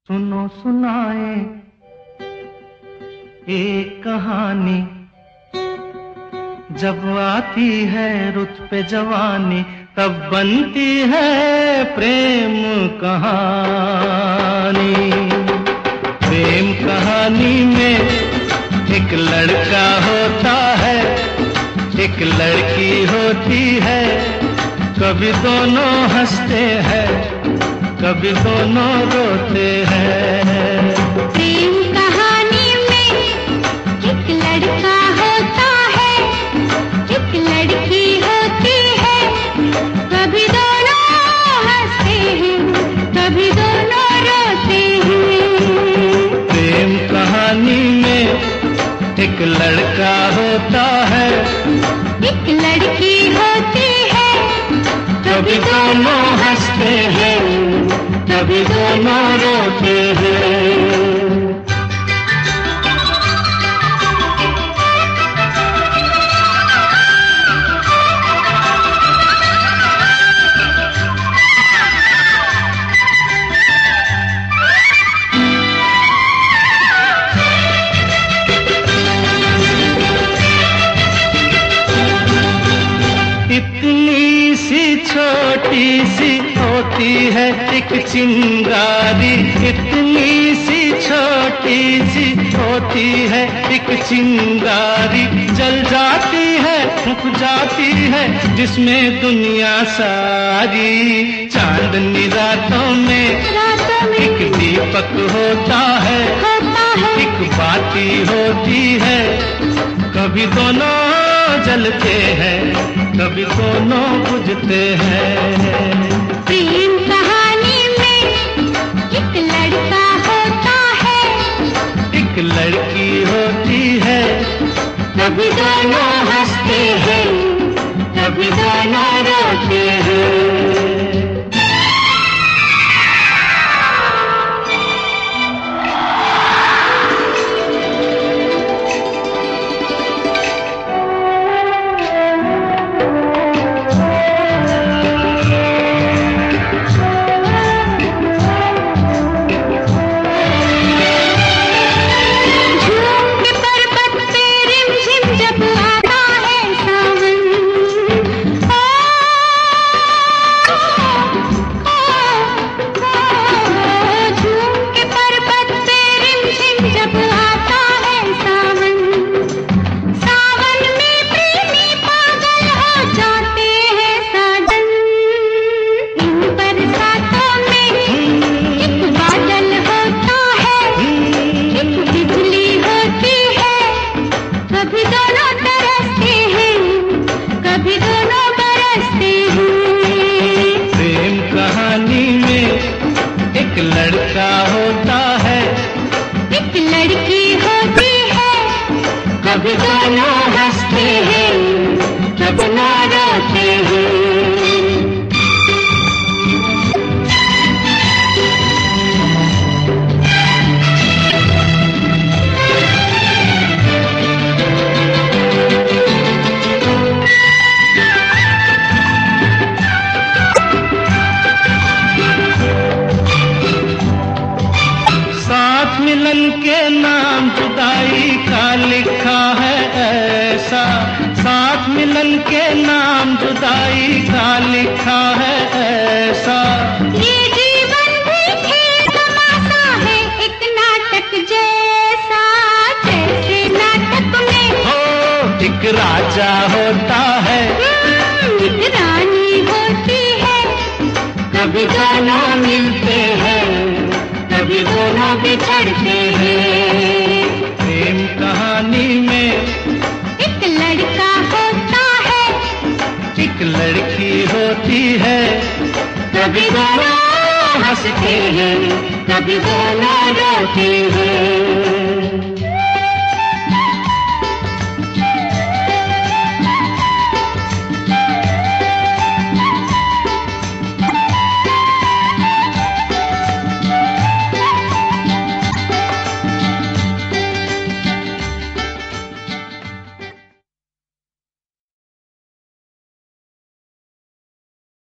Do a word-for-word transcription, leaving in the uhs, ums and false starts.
सुनो सुनाए एक कहानी, जब आती है रुत पे जवानी तब बनती है प्रेम कहानी। प्रेम कहानी में एक लड़का होता है, एक लड़की होती है, कभी दोनों हंसते हैं, कभी दोनों रोते हैं। प्रेम कहानी में एक लड़का होता है, एक लड़की होती है, कभी दोनों हंसते हैं, कभी दोनों रोते हैं। प्रेम कहानी में एक लड़का होता है, एक लड़की होती है, कभी दोनों हंसते हैं, कभी दोनों रोते हैं। इतनी सी छोटी सी होती है एक चिंगारी, इतनी सी छोटी सी होती है एक चिंगारी, जल जाती है फूक जाती है जिसमें दुनिया सारी। चांदनी रातों में, रातों में एक दीपक होता है, होता है, एक बाती होती है, कभी दोनों जलते हैं, कभी दोनों बुझते हैं। प्रेम कहानी में एक लड़का होता है, एक लड़की होती है, कभी दोनों हंसते हैं, कभी दोनों रोते हैं। एक लड़का होता है, एक लड़की होती है, कभी दोनों हंसते हैं, कभी ना रोते हैं। मिलन के नाम जुदाई का लिखा है ऐसा, साथ मिलन के नाम जुदाई का लिखा है ऐसा। ये जीवन भी खेल तमाशा है, एक नाटक जैसा, जैसे नाटक में हो एक राजा होता है, एक रानी होती है, कभी दोनों मिलते हैं, कभी दोनों बिछड़ते हैं। प्रेम कहानी में एक लड़का होता है, एक लड़की होती है, कभी दोनों हंसते हैं, कभी दोनों रोते हैं।